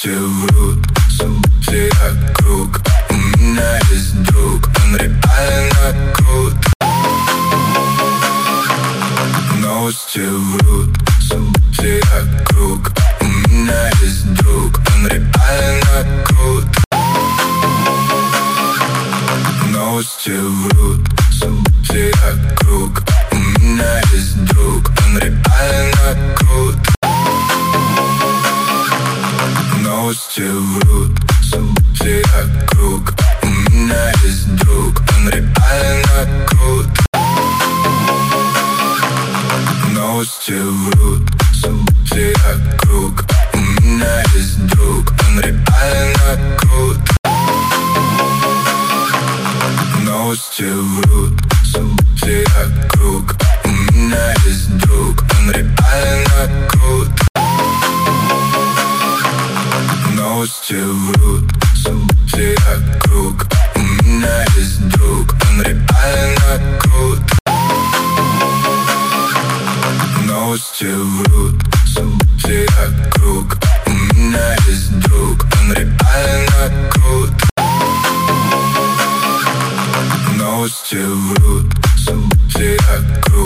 Новости врут, события круг. У меня есть друг, он реально крут. Новости врут, события круг. У меня есть друг, он реально крут. Новости врут, события круг. У меня есть друг, он реально крут. Новости врут, события круг. У меня есть друг, он реально крут. Новости врут, события круг. У меня есть друг, он реально крут. Новости врут, события круг. У меня есть друг, он реально крут. Новости врут, события круг. У меня есть друг, он реально крут. Новости врут, события круг. У меня есть друг, он реально